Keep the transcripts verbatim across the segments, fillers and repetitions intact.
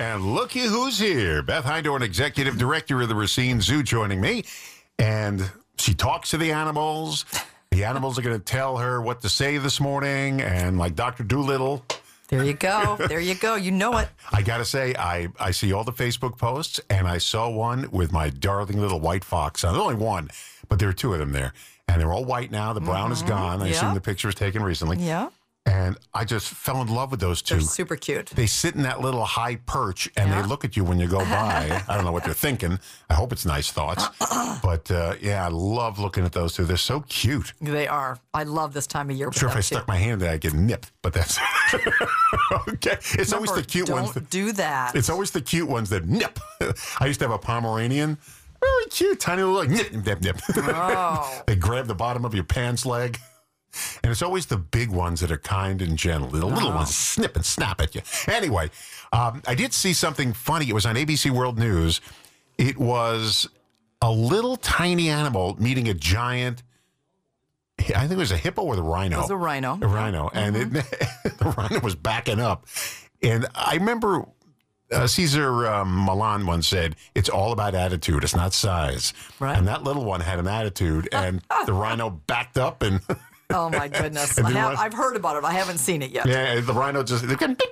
And looky who's here. Beth Hydorn, Executive Director of the Racine Zoo, joining me. And she talks to the animals. The animals are going to tell her what to say this morning. And like Doctor Doolittle. There you go. There you go. You know it. I got to say, I, I see all the Facebook posts, and I saw one with my darling little white fox. There's only one, but there are two of them there. And they're all white now. The brown mm-hmm. is gone. I yeah. assume the picture was taken recently. Yeah. And I just fell in love with those two. They're super cute. They sit in that little high perch, and yeah. they look at you when you go by. I don't know what they're thinking. I hope it's nice thoughts. But, uh, yeah, I love looking at those two. They're so cute. They are. I love this time of year. I'm sure if I stuck my hand there, I'd get nipped. But that's... okay. It's Remember, always the cute don't ones. That, do that. It's always the cute ones that nip. I used to have a Pomeranian. Very cute. Tiny little, like, nip, nip, nip. Oh. They grab the bottom of your pants leg. And it's always the big ones that are kind and gentle. The little oh. ones snip and snap at you. Anyway, um, I did see something funny. It was on A B C World News. It was a little tiny animal meeting a giant, I think it was a hippo or the rhino. It was a rhino. A rhino. Mm-hmm. And it, the rhino was backing up. And I remember uh, Cesar um, Milan once said, it's all about attitude. It's not size. Right. And that little one had an attitude. And the rhino backed up and... Oh, my goodness. I have, I've heard about it. I haven't seen it yet. Yeah, the rhino just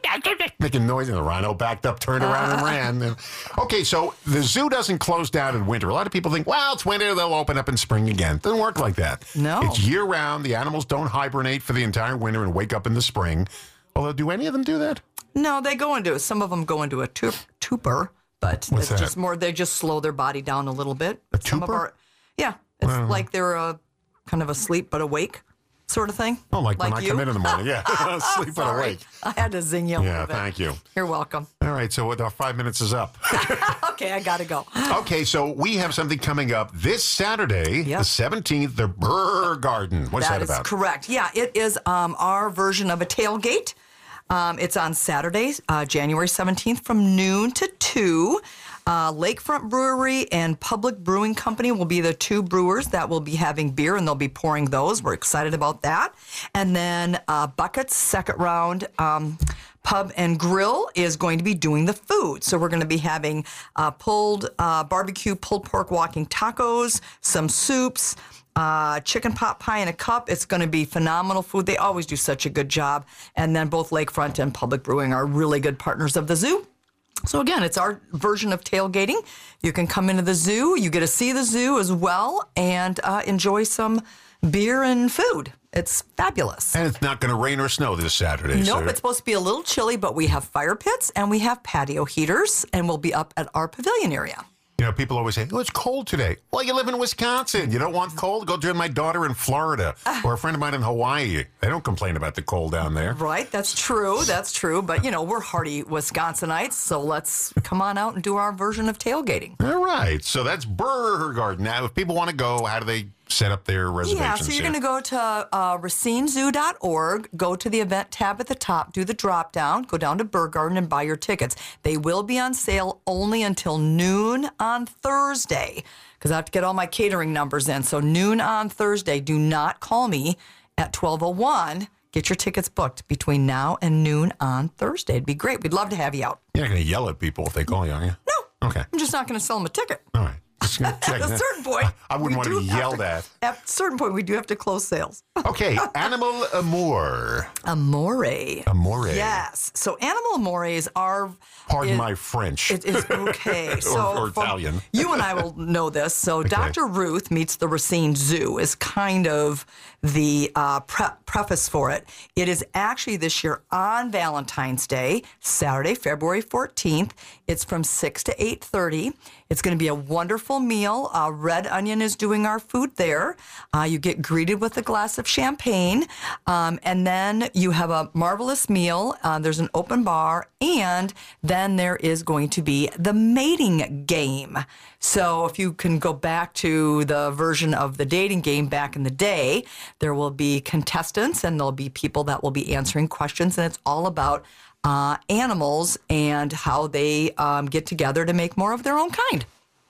making noise, and the rhino backed up, turned around, and ran. Okay, so the zoo doesn't close down in winter. A lot of people think, well, it's winter, they'll open up in spring again. It doesn't work like that. No. It's year-round. The animals don't hibernate for the entire winter and wake up in the spring. Although, do any of them do that? No, they go into, some of them go into a tu- torpor, but What's it's that? just more, they just slow their body down a little bit. A Some of torpor? our, yeah, it's Wow. like they're uh, kind of asleep but awake. Sort of thing. Oh, like, like when you? I come in in the morning. Yeah, sleep and Sorry. awake. I had to zing you. Yeah, thank you. You're welcome. All right, so our five minutes is up. Okay, I got to go. Okay, so we have something coming up this Saturday, Yep. the seventeenth, the Burr Garden. What's that, That is about? correct. Yeah, it is um, our version of a tailgate. Um, it's on Saturday, uh, January seventeenth from noon to two. Uh, Lakefront Brewery and Public Brewing Company will be the two brewers that will be having beer, and they'll be pouring those. We're excited about that. And then uh, Buckets, second round um, Pub and Grill is going to be doing the food. So we're going to be having uh, pulled uh, barbecue, pulled pork walking tacos, some soups, Uh, chicken pot pie in a cup. It's going to be phenomenal food. They always do such a good job. And then both Lakefront and Public Brewing are really good partners of the zoo. So again, it's our version of tailgating. You can come into the zoo. You get to see the zoo as well and uh, enjoy some beer and food. It's fabulous. And it's not going to rain or snow this Saturday. Nope, so. it's supposed to be a little chilly, but we have fire pits and we have patio heaters, and we'll be up at our pavilion area. You know, people always say, oh, it's cold today. Well, you live in Wisconsin. You don't want cold? Go join my daughter in Florida or a friend of mine in Hawaii. They don't complain about the cold down there. Right, that's true. That's true. But, you know, we're hardy Wisconsinites, so let's come on out and do our version of tailgating. All right. So that's Burr Garden. Now, if people want to go, how do they set up their reservations? Yeah, so you're going to go to uh, racine zoo dot org, go to the event tab at the top, do the drop down, go down to Burr Garden and buy your tickets. They will be on sale only until noon on Thursday, because I have to get all my catering numbers in. So noon on Thursday. Do not call me at twelve oh one. Get your tickets booked between now and noon on Thursday. It'd be great. We'd love to have you out. You're not going to yell at people if they call you, are you? No. Okay. I'm just not going to sell them a ticket. All right. Just gonna check. At a certain point, I wouldn't we want to do be have yelled to- at. At a certain point, we do have to close sales. Okay, Animal Amour. Amore. Amore. Yes. So Animal Amore is our... Pardon is- my French. It is okay. So or from- Italian. You and I will know this. So Doctor Ruth Meets the Racine Zoo is kind of the uh, pre- preface for it. It is actually this year on Valentine's Day, Saturday, February fourteenth. It's from six to eight thirty. It's going to be a wonderful meal. Uh, Red Onion is doing our food there. Uh, you get greeted with a glass of champagne, um, and then you have a marvelous meal. Uh, there's an open bar, and then there is going to be the mating game. So if you can go back to the version of the dating game back in the day, there will be contestants, and there'll be people that will be answering questions, and it's all about Uh, animals and how they um, get together to make more of their own kind.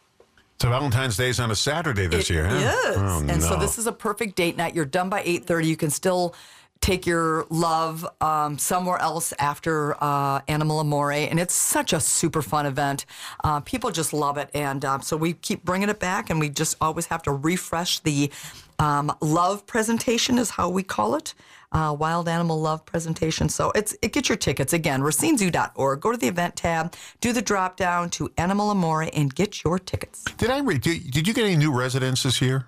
So Valentine's Day is on a Saturday this It year, huh? is. Oh, and no. so this is a perfect date night. You're done by eight thirty. You can still take your love um, somewhere else after uh, Animal Amore, and it's such a super fun event. Uh, people just love it, and um, so we keep bringing it back, and we just always have to refresh the um, love presentation, is how we call it, uh, Wild Animal Love Presentation. So it's it get your tickets again, racine zoo dot org. Go to the event tab, do the drop down to Animal Amore, and get your tickets. Did I read? Did, did you get any new residents this year?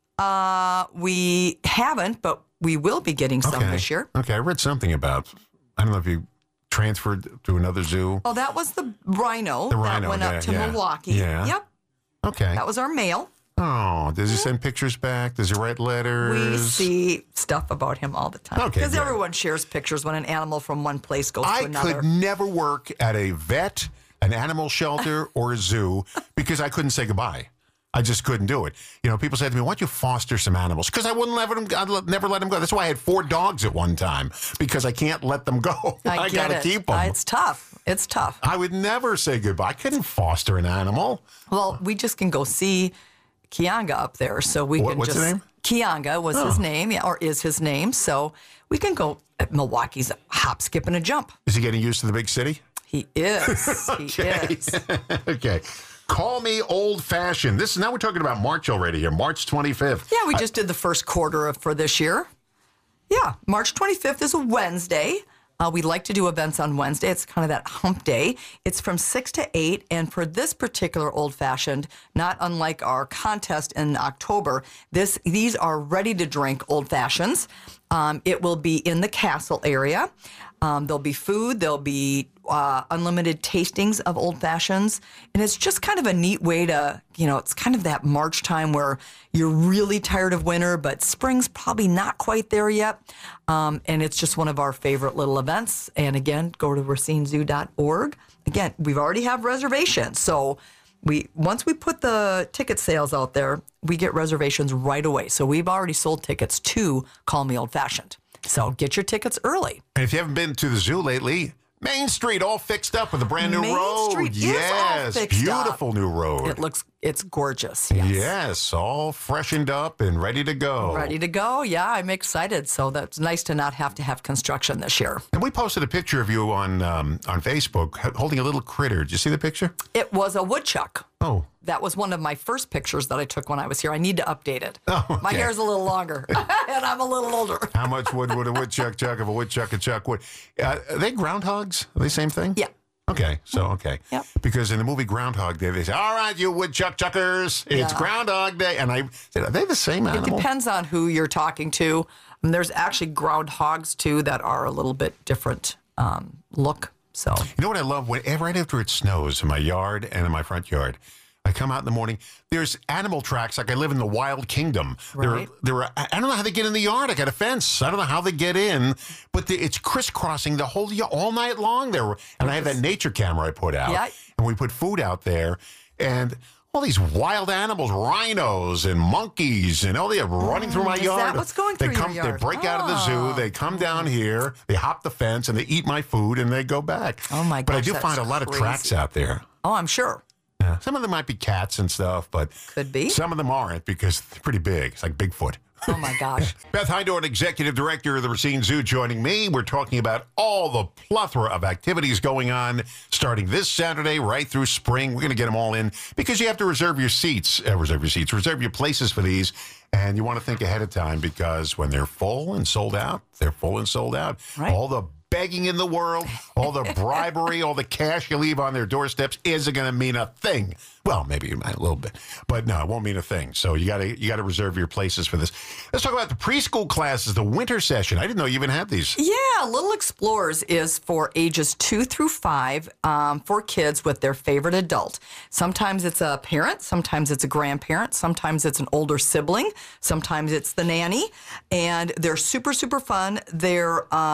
Uh, we haven't, but we will be getting some okay. this year. Okay, I read something about, I don't know if you transferred to another zoo. Oh, that was the rhino The that rhino, went yeah, up to yeah. Milwaukee. Yeah. Yep, Okay. that was our male. Oh, does he send pictures back? Does he write letters? We see stuff about him all the time. Okay, Because good. everyone shares pictures when an animal from one place goes to I another. could never work at a vet, an animal shelter, or a zoo because I couldn't say goodbye. I just couldn't do it. You know, people said to me, why don't you foster some animals? Because I wouldn't let them, I'd let- never let them go. That's why I had four dogs at one time, because I can't let them go. I, got to get it. keep them. Uh, it's tough. It's tough. I would never say goodbye. I couldn't foster an animal. Well, we just can go see Kianga up there, so we What- can what's just. the name? Kianga was his name, yeah, or is his name. So we can go. At Milwaukee's a hop, skip, and a jump. Is he getting used to the big city? He is. He is. Okay. Call me old-fashioned. This is now we're talking about March already here, March twenty-fifth. Yeah, we just did the first quarter of, for this year. Yeah, March twenty-fifth is a Wednesday. Uh, we like to do events on Wednesday. It's kind of that hump day. It's from six to eight. And for this particular old fashioned, not unlike our contest in October, this these are ready to drink old fashions. Um, it will be in the castle area. Um, there'll be food. There'll be uh, unlimited tastings of old fashions. And it's just kind of a neat way to, you know, it's kind of that March time where you're really tired of winter, but spring's probably not quite there yet. Um, and it's just one of our favorite little events. And again, go to racine zoo dot org. Again, we've already have reservations. So we once we put the ticket sales out there, we get reservations right away. So we've already sold tickets to Call Me Old Fashioned. So get your tickets early. And if you haven't been to the zoo lately, Main Street all fixed up with a brand new Main road. Street is all yes, fixed up. beautiful new road. It looks, it's gorgeous. Yes. Yes, all freshened up and ready to go. Ready to go. Yeah, I'm excited. So that's nice to not have to have construction this year. And we posted a picture of you on um, on Facebook h- holding a little critter. Did you see the picture? It was a woodchuck. Oh, That was one of my first pictures that I took when I was here. I need to update it. Oh, okay. My hair's a little longer, and I'm a little older. how much wood would a woodchuck chuck if a woodchuck a chuck would? Uh, are they groundhogs? Are they the same thing? Yeah. Okay, so, okay. Yep. Because in the movie Groundhog Day, they say, all right, you woodchuck chuckers, it's Yeah. Groundhog Day. And I said, are they the same It animal? depends on who you're talking to. And there's actually groundhogs, too, that are a little bit different um, look. So You know what I love? When, right after it snows in my yard and in my front yard, I come out in the morning. There's animal tracks like I live in the wild kingdom. Right. There, there are, I don't know how they get in the yard. I got a fence. I don't know how they get in, but the, it's crisscrossing the whole y- all night long there. And I have that nature camera I put out. Yeah. And we put food out there. And all these wild animals, rhinos and monkeys, and all they are running through my is yard. that what's going they through your come, yard? They break out of the zoo. Oh. They come down here. They hop the fence and they eat my food and they go back. Oh, my But I gosh, do that's find a lot of crazy. tracks out there. Oh, I'm sure. Yeah. Some of them might be cats and stuff, but Could be. some of them aren't because they're pretty big. It's like Bigfoot. Oh, my gosh. Beth Heindorn, Executive Director of the Racine Zoo, joining me. We're talking about all the plethora of activities going on starting this Saturday right through spring. We're going to get them all in because you have to reserve your seats, uh, reserve your seats, reserve your places for these. And you want to think ahead of time because when they're full and sold out, they're full and sold out. Right. All the begging in the world, all the bribery, all the cash you leave on their doorsteps isn't going to mean a thing. Well, maybe it might a little bit, but no, it won't mean a thing. So you got to you got to reserve your places for this. Let's talk about the preschool classes, the winter session. I didn't know you even had these. Yeah, Little Explorers is for ages two through five um, for kids with their favorite adult. Sometimes it's a parent, sometimes it's a grandparent, sometimes it's an older sibling, sometimes it's the nanny, and they're super, super fun. They're um,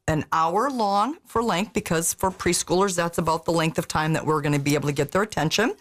an hour long for length, because for preschoolers, that's about the length of time that we're going to be able to get their attention.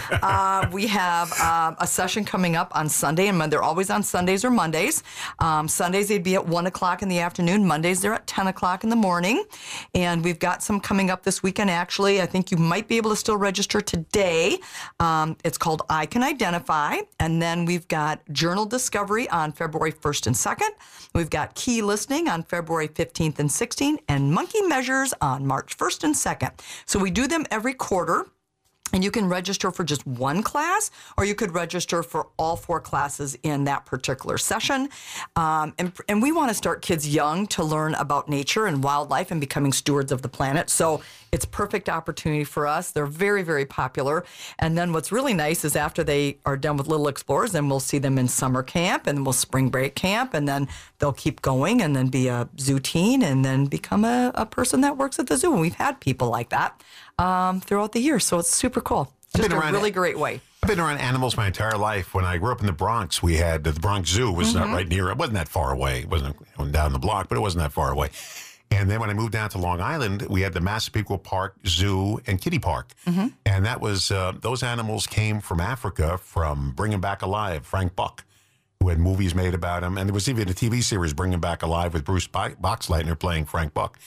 uh, we have uh, a session coming up on Sunday, and they're always on Sundays or Mondays. Um, Sundays, they'd be at one o'clock in the afternoon. Mondays, they're at ten o'clock in the morning. And we've got some coming up this weekend, actually. I think you might be able to still register today. Um, it's called I Can Identify. And then we've got Journal Discovery on February first and second. We've got Key Listening on February fifteenth and sixteenth, and Monkey Measures on March first and second. So we do them every quarter. And you can register for just one class, or you could register for all four classes in that particular session. Um, and, and we want to start kids young to learn about nature and wildlife and becoming stewards of the planet. So it's a perfect opportunity for us. They're very, very popular. And then what's really nice is after they are done with Little Explorers, then we'll see them in summer camp, and then we'll spring break camp, and then they'll keep going and then be a zoo teen and then become a, a person that works at the zoo. And we've had people like that um, throughout the year. So it's super cool. Just a really great way. I've been around animals my entire life. When I grew up in the Bronx, we had the Bronx Zoo was Mm-hmm. not right near. It wasn't that far away. It wasn't down the block, but it wasn't that far away. And then when I moved down to Long Island, we had the Massapequa Park Zoo and Kiddie Park. Mm-hmm. And that was, uh, those animals came from Africa, from Bringing Back Alive, Frank Buck, who had movies made about him. And there was even a T V series, Bringing Back Alive, with Bruce Boxleitner playing Frank Buck.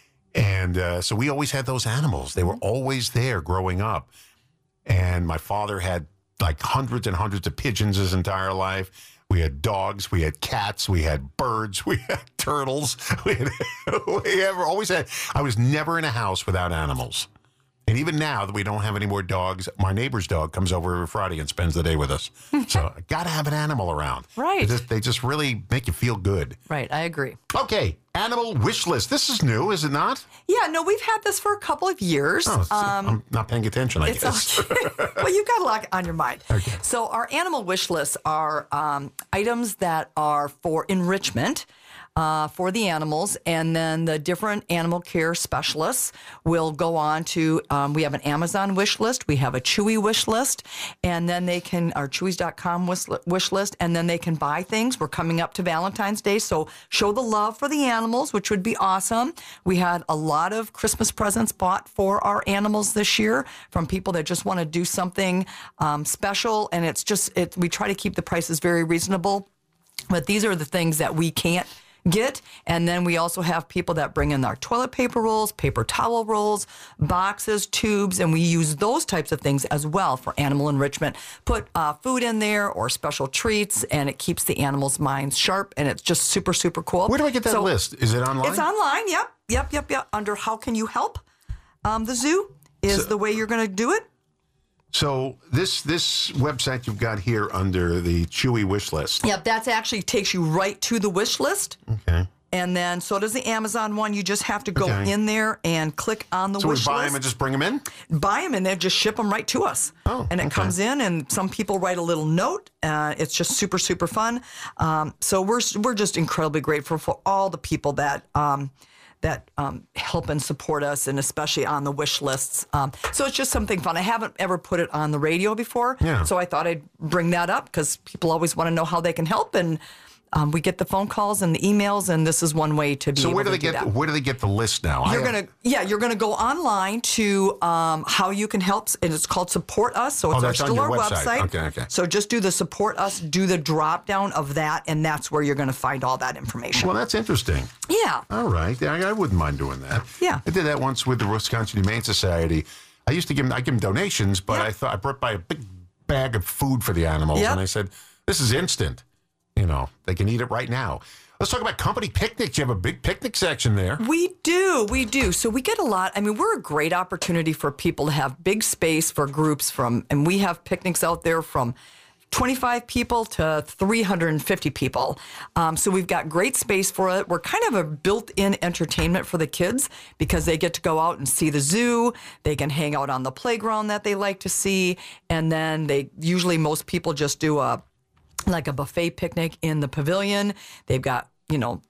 And uh, so we always had those animals. They were always there growing up. And my father had like hundreds and hundreds of pigeons his entire life. We had dogs, we had cats, we had birds, we had turtles. We, had, we ever always had. I was never in a house without animals. And even now that we don't have any more dogs, my neighbor's dog comes over every Friday and spends the day with us. So I got to have an animal around. Right. They just, they just really make you feel good. Right. I agree. Okay. Animal wish list. This is new, is it not? Yeah, no, we've had this for a couple of years. Oh, um, I'm not paying attention, I it's guess. Okay. Well, you've got a lot on your mind. Okay. So our animal wish lists are um, items that are for enrichment uh, for the animals, and then the different animal care specialists will go on to, um, we have an Amazon wish list, we have a Chewy wish list, and then they can, our chewies dot com wish, wish list, and then they can buy things. We're coming up to Valentine's Day, so show the love for the animals, which would be awesome. We had a lot of Christmas presents bought for our animals this year from people that just want to do something um, special, and it's just, it, we try to keep the prices very reasonable, but these are the things that we can't get. And then we also have people that bring in our toilet paper rolls, paper towel rolls, boxes, tubes, and we use those types of things as well for animal enrichment. Put uh, food in there or special treats, and it keeps the animals' minds sharp, and it's just super, super cool. Where do I get that So list? Is it online? It's online, yep, yep, yep, yep. Under How Can You Help um, the Zoo is So- the way you're going to do it. So this this website you've got here under the Chewy wish list. Yep, that actually takes you right to the wish list. Okay. And then so does the Amazon one. You just have to go Okay. in there and click on the So we wish buy list. them and just bring them in? Buy them and they just ship them right to us. Oh, and it okay. comes in, and some people write a little note. Uh, it's just super, super fun. Um, so we're we're just incredibly grateful for all the people that um, that um, help and support us, and especially on the wish lists. Um, so it's just something fun. I haven't ever put it on the radio before, Yeah. so I thought I'd bring that up because people always want to know how they can help, and um, we get the phone calls and the emails, and this is one way to be So able where do to they get that. where do they get the list now? I You're have- gonna, yeah, you're gonna go online to um, how you can help, and it's called Support Us. So it's Oh, our, that's on still your our website. website. Okay, okay. So just do the Support Us, do the drop down of that, and that's where you're gonna find all that information. Well, that's interesting. Yeah. All right. Yeah, I, I wouldn't mind doing that. Yeah. I did that once with the Wisconsin Humane Society. I used to give them, I give them donations, but Yeah. I thought I brought by a big bag of food for the animals, Yep. and I said, "This is instant. You know, they can eat it right now." Let's talk about company picnics. You have a big picnic section there. We do, we do. So we get a lot. I mean, we're a great opportunity for people to have big space for groups from, and we have picnics out there from twenty-five people to three hundred fifty people. Um, so we've got great space for it. We're kind of a built-in entertainment for the kids because they get to go out and see the zoo. They can hang out on the playground that they like to see. And then they usually, most people just do a like a buffet picnic in the pavilion. They've got, you know,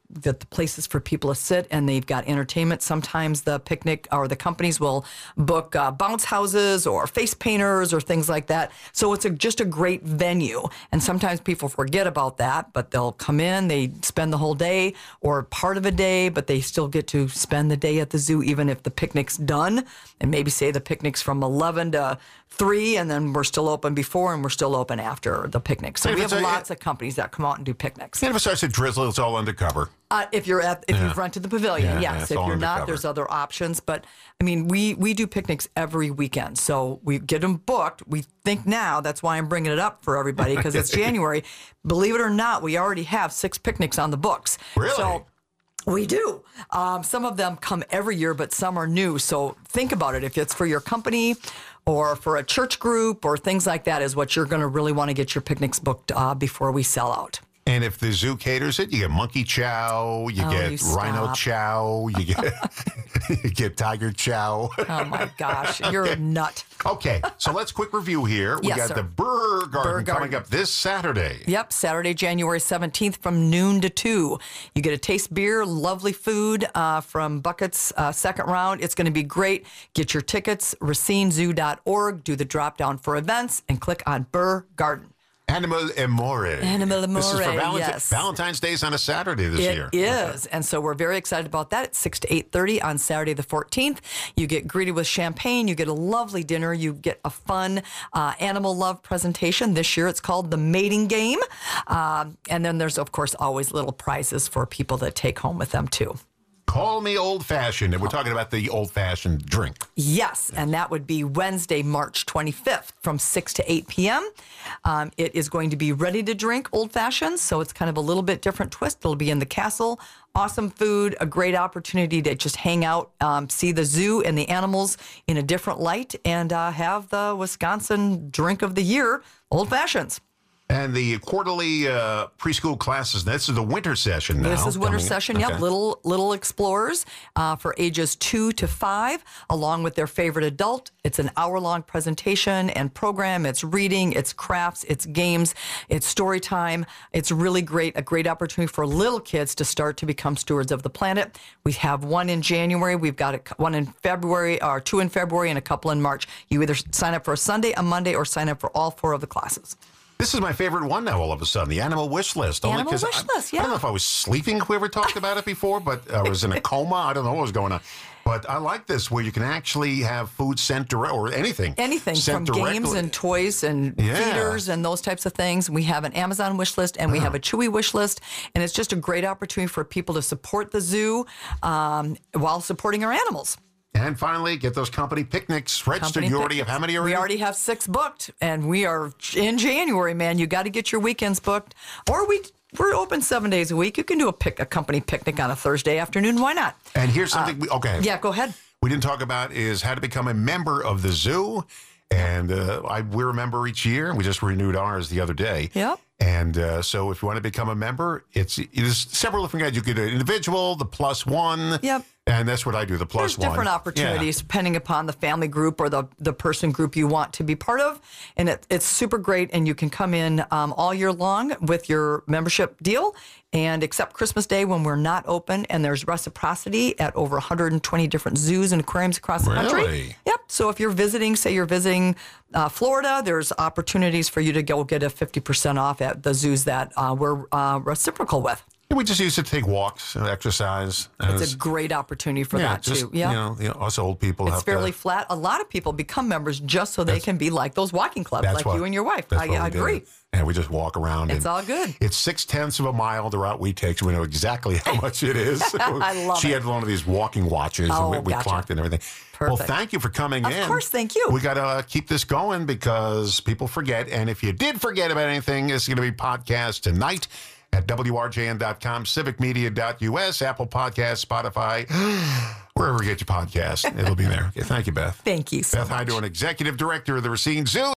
the, the places for people to sit, and they've got entertainment. Sometimes the picnic or the companies will book uh, bounce houses or face painters or things like that. So it's a, just a great venue. And sometimes people forget about that, but they'll come in, they spend the whole day or part of a day, but they still get to spend the day at the zoo, even if the picnic's done. And maybe say the picnic's from eleven to three, and then we're still open before and we're still open after the picnic. So And we if have it's a- lots of companies that come out and do picnics. And if it starts to drizzle, it's all undercover. Uh, if you're at, if you've rented the pavilion, Yeah, yeah, yes. it's If all you're not, undercover. there's other options. But I mean, we we do picnics every weekend, so we get them booked. We think now that's why I'm bringing it up for everybody because it's January. Believe it or not, we already have six picnics on the books. Really? So we do. Um, some of them come every year, but some are new. So think about it. If it's for your company or for a church group or things like that, is what you're going to really want to get your picnics booked uh, before we sell out. And if the zoo caters it, you get monkey chow, you Oh, get you rhino stop. chow, you get you get tiger chow. Oh my gosh, you're a nut. Okay, so let's quick review here. We Yes, got sir. the Burr Garden Burr coming Garden. up this Saturday. Yep, Saturday, January seventeenth from noon to two. You get a taste beer, lovely food uh, from Bucket's uh, second round. It's going to be great. Get your tickets, racine zoo dot org, do the drop down for events, and click on Burr Garden. Animal Amore. Animal This is for Amore, Valenti- yes. Valentine's Day is on a Saturday this It year. is, and so we're very excited about that. It's six to eight thirty on Saturday the fourteenth. You get greeted with champagne. You get a lovely dinner. You get a fun uh, animal love presentation. This year it's called the Mating Game. Um, and then there's, of course, always little prizes for people that take home with them, too. Call me old fashioned, and we're talking about the old fashioned drink. Yes, and that would be Wednesday, March twenty-fifth from six to eight p.m. Um, it is going to be ready to drink old fashioned, so it's kind of a little bit different twist. It'll be in the castle. Awesome food, a great opportunity to just hang out, um, see the zoo and the animals in a different light, and uh, have the Wisconsin drink of the year, old fashions. And the quarterly uh, preschool classes, this is the winter session now. This is winter coming- session. Yep, okay. little little explorers uh, for ages two to five, along with their favorite adult. It's an hour long presentation and program. It's reading, it's crafts, it's games, it's story time. It's really great. A great opportunity for little kids to start to become stewards of the planet. We have one in January. We've got a, one in February, or two in February, and a couple in March. You either sign up for a Sunday, a Monday, or sign up for all four of the classes. This is my favorite one now, all of a sudden, the animal wish list. Only Animal 'cause wish I, list, I don't yeah. know if I was sleeping if we ever talked about it before, but I was in a coma. I don't know what was going on. But I like this where you can actually have food sent direct or anything. Anything sent from games directly. and toys and Yeah. feeders and those types of things. We have an Amazon wish list and we have a Chewy wish list. And it's just a great opportunity for people to support the zoo um, while supporting our animals. And finally, get those company picnics registered. Company you already picnics. have how many already? We already have six booked, and we are in January, man. You got to get your weekends booked. Or we, we're open seven days a week. You can do a pick a company picnic on a Thursday afternoon. Why not? And here's something. we, okay. Yeah, go ahead. We didn't talk about is how to become a member of the zoo. And uh, I, we're a member each year. We just renewed ours the other day. Yep. And uh, so if you want to become a member, it's there's several different guides. You could do an individual, the plus one. Yep. And that's what I do, the plus There's one. different opportunities depending upon the family group or the, the person group you want to be part of. And it, it's super great. And you can come in um, all year long with your membership deal. And except Christmas Day when we're not open, and there's reciprocity at over one hundred twenty different zoos and aquariums across the country. Really? Yep. So if you're visiting, say you're visiting uh, Florida, there's opportunities for you to go get a fifty percent off at the zoos that uh, we're uh, reciprocal with. Yeah, we just used to take walks and exercise. And It's a great opportunity for yeah, that just, too. Yeah. You know, you know, us old people It's have fairly to, flat. A lot of people become members just so they can be like those walking clubs, That's like what- you and your wife. that's I, what I we did. agree. And we just walk around. It's and all good. It's six tenths of a mile the route we take, so we know exactly how much it is. I love she it. had one of these walking watches, Oh, and we, we gotcha. clocked it and everything. Well, Perfect. thank you for coming Of in. course, thank you. We got to uh, keep this going because people forget. And if you did forget about anything, it's going to be podcast tonight at W R J N dot com, civic media dot U S, Apple Podcasts, Spotify, wherever you get your podcast. It'll be there. Okay, thank you, Beth. Thank you so Beth much. Heidoin, Executive Director of the Racine Zoo.